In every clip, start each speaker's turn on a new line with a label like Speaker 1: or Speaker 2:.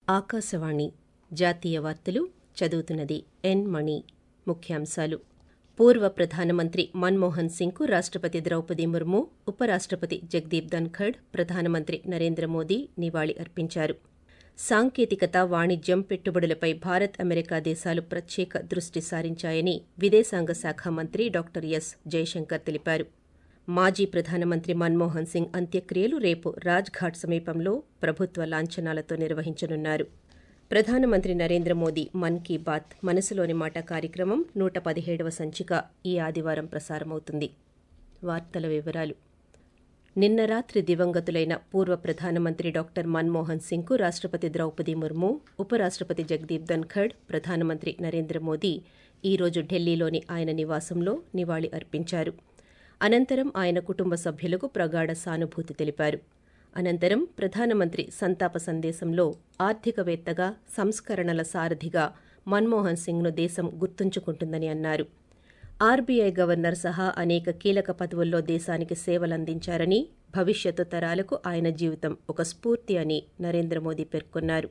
Speaker 1: ఆకాశవాణి జాతీయ వార్తలు చదువుతున్నది ఎన్ మణి. ముఖ్యాంశాలు. పూర్వ ప్రధానమంత్రి మన్మోహన్ సింగ్కు రాష్ట్రపతి ద్రౌపది ముర్ము, ఉపరాష్ట్రపతి జగదీప్ ధన్ఖడ్, ప్రధానమంత్రి నరేంద్ర మోదీ నివాళి అర్పించారు. సాంకేతికత, వాణిజ్యం, పెట్టుబడులపై భారత్, అమెరికా దేశాలు ప్రత్యేక దృష్టి సారించాయని విదేశాంగ శాఖ మంత్రి డాక్టర్ ఎస్ జయశంకర్ తెలిపారు. మాజీ ప్రధానమంత్రి మన్మోహన్ సింగ్ అంత్యక్రియలు రేపు రాజ్ఘాట్ సమీపంలో ప్రభుత్వ లాంఛనాలతో నిర్వహించనున్నారు. ప్రధానమంత్రి నరేంద్ర మోదీ మన్ కీ బాత్ మనసులోని మాట కార్యక్రమం 117వ సంచిక ఈ ఆదివారం ప్రసారమవుతుంది. వార్తల వివరాలు. నిన్న రాత్రి దివంగతులైన పూర్వ ప్రధానమంత్రి డాక్టర్ మన్మోహన్ సింగ్కు రాష్ట్రపతి ద్రౌపది ముర్ము, ఉపరాష్ట్రపతి జగదీప్ ధన్ఖడ్, ప్రధానమంత్రి నరేంద్ర మోదీ ఈరోజు ఢిల్లీలోని ఆయన నివాసంలో నివాళి అర్పించారు. అనంతరం ఆయన కుటుంబ సభ్యులకు ప్రగాఢ సానుభూతి తెలిపారు. అనంతరం ప్రధానమంత్రి సంతాప సందేశంలో ఆర్థికవేత్తగా, సంస్కరణల సారథిగా మన్మోహన్ సింగ్ను దేశం గుర్తుంచుకుంటుందని అన్నారు. ఆర్బీఐ గవర్నర్ సహా అనేక కీలక పదవుల్లో దేశానికి సేవలందించారని, భవిష్యత్తు తరాలకు ఆయన జీవితం ఒక స్ఫూర్తి అని నరేంద్ర మోదీ పేర్కొన్నారు.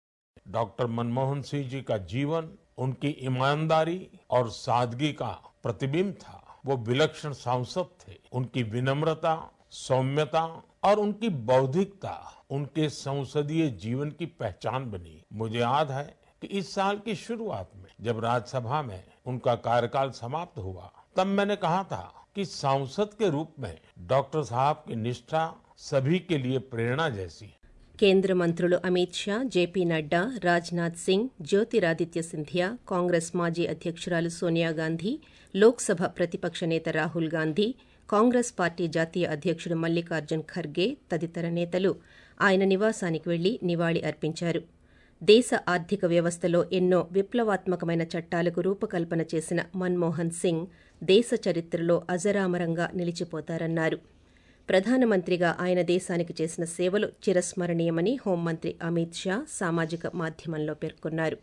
Speaker 2: डॉक्टर मनमोहन सिंह जी का जीवन उनकी ईमानदारी और सादगी का प्रतिबिंब था। वो विलक्षण सांसद थे। उनकी विनम्रता, सौम्यता और उनकी बौद्धिकता उनके संसदीय जीवन की पहचान बनी। मुझे याद है कि इस साल की शुरुआत में जब राज्यसभा में उनका कार्यकाल समाप्त हुआ, तब मैंने कहा था कि सांसद के रूप में डॉक्टर साहब की निष्ठा सभी के लिए प्रेरणा जैसी है।
Speaker 1: కేంద్ర మంత్రులు అమిత్ షా, జేపీ నడ్డా, రాజ్నాథ్ సింగ్, జ్యోతిరాదిత్య సింధియా, కాంగ్రెస్ మాజీ అధ్యక్షురాలు సోనియా గాంధీ, లోక్సభ ప్రతిపక్ష నేత రాహుల్ గాంధీ, కాంగ్రెస్ పార్టీ జాతీయ అధ్యక్షుడు మల్లికార్జున్ ఖర్గే తదితర నేతలు ఆయన నివాసానికి వెళ్లి నివాళి అర్పించారు. దేశ ఆర్థిక వ్యవస్థలో ఎన్నో విప్లవాత్మకమైన చట్టాలకు రూపకల్పన చేసిన మన్మోహన్ సింగ్ దేశ చరిత్రలో అజరామరంగా నిలిచిపోతారన్నారు. ప్రధానమంత్రిగా ఆయన దేశానికి చేసిన సేవలు చిరస్మరణీయమని హోంమంత్రి అమిత్ షా సామాజిక మాధ్యమంలో పేర్కొన్నారు.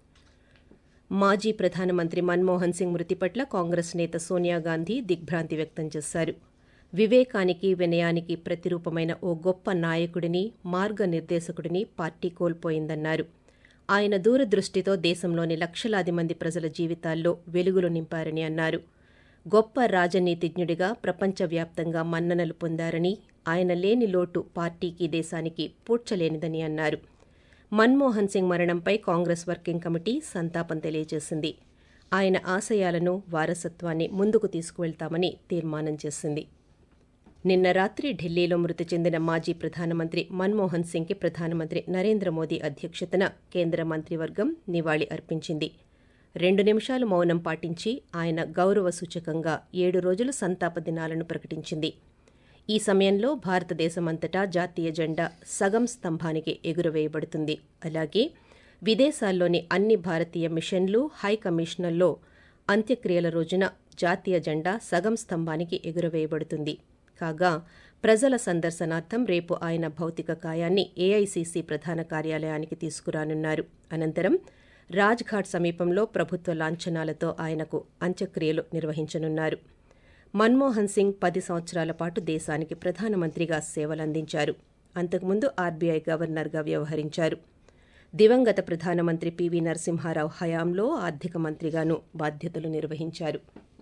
Speaker 1: మాజీ ప్రధానమంత్రి మన్మోహన్ సింగ్ మృతి పట్ల కాంగ్రెస్ నేత సోనియా గాంధీ దిగ్భ్రాంతి వ్యక్తం చేశారు. వివేకానికి, వినయానికి ప్రతిరూపమైన ఓ గొప్ప నాయకుడిని, మార్గనిర్దేశకుడిని పార్టీ కోల్పోయిందన్నారు. ఆయన దూరదృష్టితో దేశంలోని లక్షలాది మంది ప్రజల జీవితాల్లో వెలుగులు నింపారని అన్నారు. గొప్ప రాజనీతిజ్ఞుడిగా ప్రపంచవ్యాప్తంగా మన్ననలు పొందారని, ఆయన లేని లోటు పార్టీకి, దేశానికి పూడ్చలేనిదని అన్నారు. మన్మోహన్ సింగ్ మరణంపై కాంగ్రెస్ వర్కింగ్ కమిటీ సంతాపం తెలియజేసింది. ఆయన ఆశయాలను, వారసత్వాన్ని ముందుకు తీసుకువెళ్తామని తీర్మానం చేసింది. నిన్న రాత్రి ఢిల్లీలో మృతి చెందిన మాజీ ప్రధానమంత్రి మన్మోహన్ సింగ్కి ప్రధానమంత్రి నరేంద్ర మోదీ అధ్యక్షతన కేంద్ర మంత్రివర్గం నివాళి అర్పించింది. 2 నిమిషాలు మౌనం పాటించి ఆయన గౌరవ సూచకంగా 7 రోజులు సంతాప దినాలను ప్రకటించింది. ఈ సమయంలో భారతదేశమంతటా జాతీయ జెండా సగం స్తంభానికి ఎగురవేయబడుతుంది. అలాగే విదేశాల్లోని అన్ని భారతీయ మిషన్లు, హై కమిషన్లలో అంత్యక్రియల రోజున జాతీయ జెండా సగం స్తంభానికి ఎగురవేయబడుతుంది. కాగా ప్రజల సందర్శనార్థం రేపు ఆయన భౌతిక కాయాన్ని ఏఐసీసీ ప్రధాన కార్యాలయానికి తీసుకురానున్నారు. అనంతరం రాజ్ఘాట్ సమీపంలో ప్రభుత్వ లాంఛనాలతో ఆయనకు అంత్యక్రియలు నిర్వహించనున్నారు. మన్మోహన్ సింగ్ 10 సంవత్సరాల పాటు దేశానికి ప్రధానమంత్రిగా సేవలందించారు. అంతకుముందు ఆర్బీఐ గవర్నర్గా వ్యవహరించారు. దివంగత ప్రధానమంత్రి పివి నరసింహారావు హయాంలో ఆర్థిక మంత్రిగాను బాధ్యతలు నిర్వహించారు.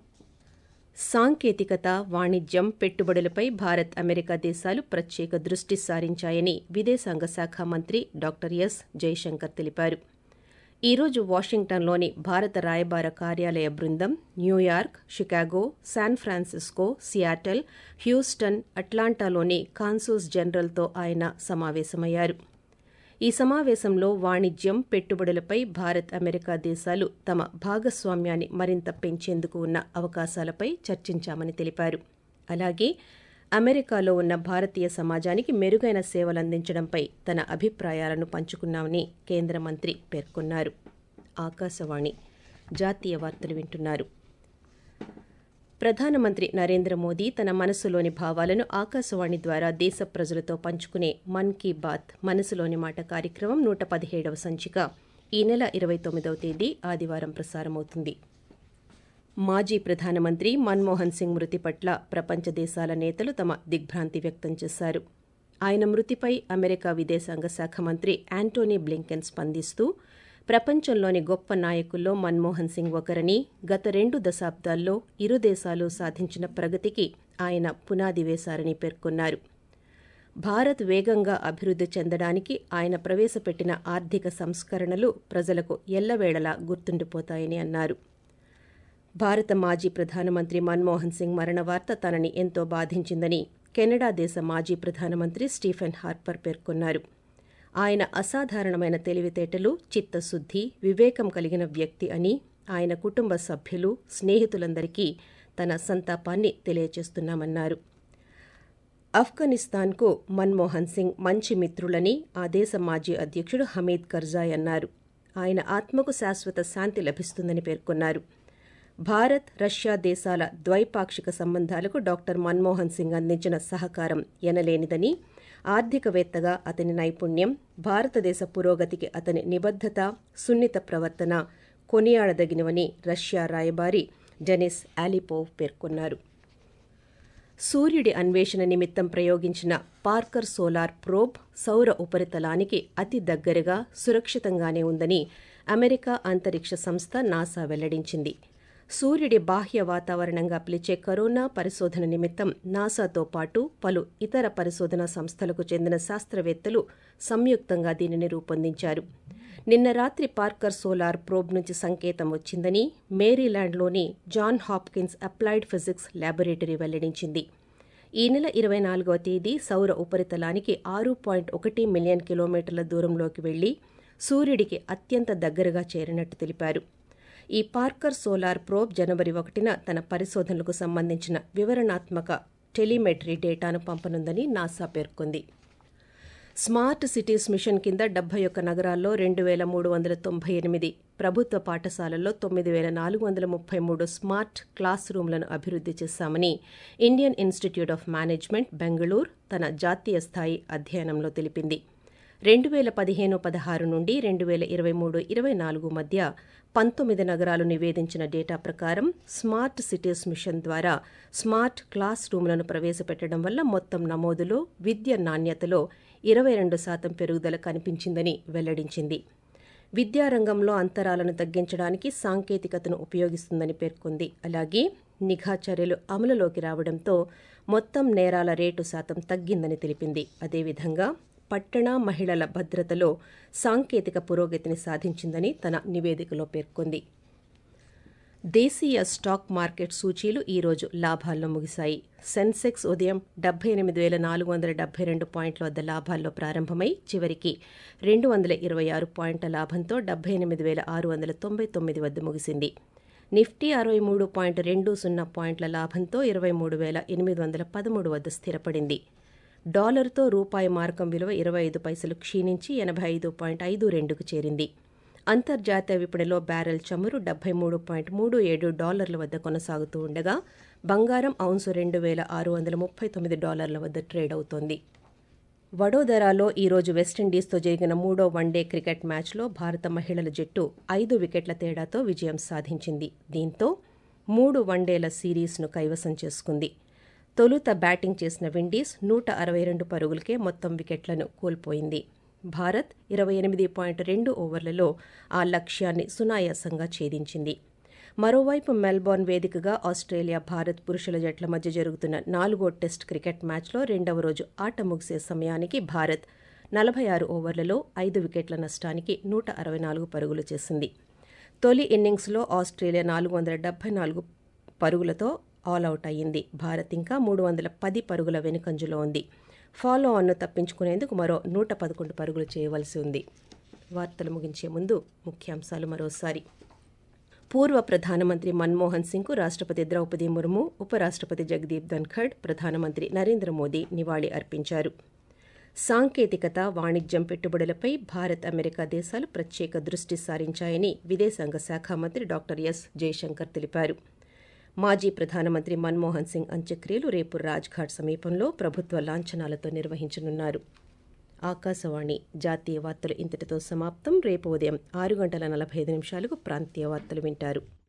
Speaker 1: సాంకేతికత, వాణిజ్యం, పెట్టుబడులపై భారత్, అమెరికా దేశాలు ప్రత్యేక దృష్టి సారించాయని విదేశాంగ శాఖ మంత్రి డాక్టర్ ఎస్ జయశంకర్ తెలిపారు. ఈరోజు వాషింగ్టన్లోని భారత రాయబార కార్యాలయ బృందం New York, Chicago, San Francisco, Seattle, Houston, అట్లాంటాలోని కాన్సూస్ జనరల్తో ఆయన సమావేశమయ్యారు. ఈ సమావేశంలో వాణిజ్యం, పెట్టుబడులపై భారత్, అమెరికా దేశాలు తమ భాగస్వామ్యాన్ని మరింత పెంచేందుకు ఉన్న అవకాశాలపై చర్చించామని తెలిపారు. అలాగే అమెరికాలో ఉన్న భారతీయ సమాజానికి మెరుగైన సేవలందించడంపై తన అభిప్రాయాలను పంచుకున్నామని కేంద్ర మంత్రి పేర్కొన్నారు. ఆకాశవాణి జాతీయ వార్తలు వింటున్నారు. ప్రధానమంత్రి నరేంద్ర మోదీ తన మనసులోని భావాలను ఆకాశవాణి ద్వారా దేశ ప్రజలతో పంచుకునే మన్ కీ బాత్ మనసులోని మాట కార్యక్రమం 117వ సంచిక ఈ నెల 29వ తేదీ ఆదివారం ప్రసారమవుతుంది. మాజీ ప్రధానమంత్రి మన్మోహన్ సింగ్ మృతి పట్ల ప్రపంచ దేశాల నేతలు తమ దిగ్భ్రాంతి వ్యక్తం చేశారు. ఆయన మృతిపై అమెరికా విదేశాంగ శాఖ మంత్రి యాంటోనీ బ్లింకెన్ స్పందిస్తూ ప్రపంచంలోని గొప్ప నాయకుల్లో మన్మోహన్ సింగ్ ఒకరని, గత 2 దశాబ్దాల్లో ఇరు దేశాలు సాధించిన ప్రగతికి ఆయన పునాది వేశారని పేర్కొన్నారు. భారత్ వేగంగా అభివృద్ధి చెందడానికి ఆయన ప్రవేశపెట్టిన ఆర్థిక సంస్కరణలు ప్రజలకు ఎల్లవేళలా గుర్తుండిపోతాయని అన్నారు. భారత మాజీ ప్రధానమంత్రి మన్మోహన్ సింగ్ మరణ వార్త తనని ఎంతో బాధించిందని కెనడా దేశ మాజీ ప్రధానమంత్రి స్టీఫెన్ హార్పర్ పేర్కొన్నారు. ఆయన అసాధారణమైన తెలివితేటలు, చిత్తశుద్ధి, వివేకం కలిగిన వ్యక్తి అని, ఆయన కుటుంబ సభ్యులు, స్నేహితులందరికీ తన సంతాపాన్ని తెలియజేస్తున్నామన్నారు. ఆఫ్ఘనిస్తాన్కు మన్మోహన్ సింగ్ మంచి మిత్రులని ఆ దేశ మాజీ అధ్యక్షుడు హమీద్ కర్జాయ్ అన్నారు. ఆయన ఆత్మకు శాశ్వత శాంతి లభిస్తుందని పేర్కొన్నారు. భారత్, రష్యా దేశాల ద్వైపాక్షిక సంబంధాలకు డాక్టర్ మన్మోహన్ సింగ్ అందించిన సహకారం ఎనలేనిదని, ఆర్థికవేత్తగా అతని నైపుణ్యం, భారతదేశ పురోగతికి అతని నిబద్ధత, సున్నిత ప్రవర్తన కొనియాడదగినవని రష్యా రాయబారి డెనిస్ ఆలిపోవ్ పేర్కొన్నారు. సూర్యుడి అన్వేషణ నిమిత్తం ప్రయోగించిన పార్కర్ సోలార్ ప్రోబ్ సౌర ఉపరితలానికి అతి దగ్గరగా, సురక్షితంగానే ఉందని అమెరికా అంతరిక్ష సంస్థ నాసా వెల్లడించింది. సూర్యుడి బాహ్య వాతావరణంగా పిలిచే కరోనా పరిశోధన నిమిత్తం నాసాతో పాటు పలు ఇతర పరిశోధనా సంస్థలకు చెందిన శాస్త్రవేత్తలు సంయుక్తంగా దీనిని రూపొందించారు. నిన్న రాత్రి పార్కర్ సోలార్ ప్రోబ్ నుంచి సంకేతం వచ్చిందని మేరీలాండ్లోని John Hopkins applied physics laboratory వెల్లడించింది. ఈ నెల 24వ తేదీ సౌర ఉపరితలానికి 6.1 మిలియన్ కిలోమీటర్ల దూరంలోకి వెళ్లి సూర్యుడికి అత్యంత దగ్గరగా చేరినట్టు తెలిపారు. ఈ పార్కర్ సోలార్ ప్రోబ్ జనవరి 1న తన పరిశోధనలకు సంబంధించిన వివరణాత్మక టెలిమెట్రీ డేటాను పంపనుందని నాసా పేర్కొంది. స్మార్ట్ సిటీస్ మిషన్ కింద 71 నగరాల్లో 2,398 ప్రభుత్వ పాఠశాలల్లో 9,433 స్మార్ట్ క్లాస్ రూమ్లను అభివృద్ధి చేశామని Indian institute of management, Bengaluru తన జాతీయ స్థాయి అధ్యయనంలో తెలిపింది. 2015-16 నుండి 2023-24 మధ్య 19 నగరాలు నివేదించిన డేటా ప్రకారం స్మార్ట్ సిటీస్ మిషన్ ద్వారా స్మార్ట్ క్లాస్ రూమ్లను ప్రవేశపెట్టడం వల్ల మొత్తం నమోదులో, విద్య నాణ్యతలో 22% పెరుగుదల కనిపించిందని వెల్లడించింది. విద్యారంగంలో అంతరాలను తగ్గించడానికి సాంకేతికతను ఉపయోగిస్తుందని పేర్కొంది. అలాగే నిఘా చర్యలు అమలులోకి రావడంతో మొత్తం నేరాల రేటు శాతం తగ్గిందని తెలిపింది. అదేవిధంగా పట్టణ మహిళల భద్రతలో సాంకేతిక పురోగతిని సాధించిందని తన నివేదికలో పేర్కొంది. దేశీయ స్టాక్ మార్కెట్ సూచీలు ఈరోజు లాభాల్లో ముగిశాయి. సెన్సెక్స్ ఉదయం 78,472 పాయింట్ల వద్ద లాభాల్లో ప్రారంభమై చివరికి 226 పాయింట్ల లాభంతో 78,699 వద్ద ముగిసింది. నిఫ్టీ 63.20 పాయింట్ల లాభంతో 23,813 వద్ద స్థిరపడింది. డాలర్తో రూపాయి మారకం విలువ 25 పైసలు క్షీణించి 85.52కు చేరింది. అంతర్జాతీయ విపణిలో బ్యారెల్ చమురు $73.37 వద్ద కొనసాగుతూ ఉండగా బంగారం ఔన్సు $2,639 వద్ద ట్రేడ్ అవుతోంది. వడోదరాలో ఈరోజు వెస్టిండీస్తో జరిగిన 3వ వన్డే క్రికెట్ మ్యాచ్లో భారత మహిళల జట్టు 5 వికెట్ల తేడాతో విజయం సాధించింది. దీంతో 3 వన్డేల సిరీస్ను కైవసం చేసుకుంది. తొలుత బ్యాటింగ్ చేసిన విండీస్ 162 పరుగులకే మొత్తం వికెట్లను కోల్పోయింది. భారత్ 28.2 ఓవర్లలో ఆ లక్ష్యాన్ని సునాయాసంగా ఛేదించింది. మరోవైపు మెల్బోర్న్ వేదికగా ఆస్ట్రేలియా, భారత్ పురుషుల జట్ల మధ్య జరుగుతున్న 4వ టెస్ట్ క్రికెట్ మ్యాచ్లో 2వ రోజు ఆట ముగిసే సమయానికి భారత్ 46 ఓవర్లలో 5 వికెట్ల నష్టానికి 164 పరుగులు చేసింది. తొలి ఇన్నింగ్స్లో ఆస్ట్రేలియా 474 పరుగులతో ఆలౌట్ అయ్యింది. భారత్ ఇంకా 310 పరుగుల వెనుకంజలో ఉంది. ఫాలో ఆన్ను తప్పించుకునేందుకు మరో 111 పరుగులు చేయవలసి ఉంది. వార్తలు ముగించే ముందు ముఖ్యాంశాలు మరోసారి. పూర్వ ప్రధానమంత్రి మన్మోహన్ సింగ్కు రాష్ట్రపతి ద్రౌపది ముర్ము, ఉపరాష్ట్రపతి జగదీప్ ధన్ఖడ్, ప్రధానమంత్రి నరేంద్ర మోదీ నివాళి అర్పించారు. సాంకేతికత, వాణిజ్యం పెట్టుబడులపై భారత్, అమెరికా దేశాలు ప్రత్యేక దృష్టి సారించాయని విదేశాంగ శాఖ మంత్రి డాక్టర్ ఎస్ జయశంకర్ తెలిపారు. మాజీ ప్రధానమంత్రి మన్మోహన్ సింగ్ అంత్యక్రియలు రేపు రాజ్ఘాట్ సమీపంలో ప్రభుత్వ లాంఛనాలతో నిర్వహించనున్నారు. ఆకాశవాణి జాతీయ వార్తలు ఇంతటితో సమాప్తం. రేపు ఉదయం 6:45 ప్రాంతీయ వార్తలు వింటారు.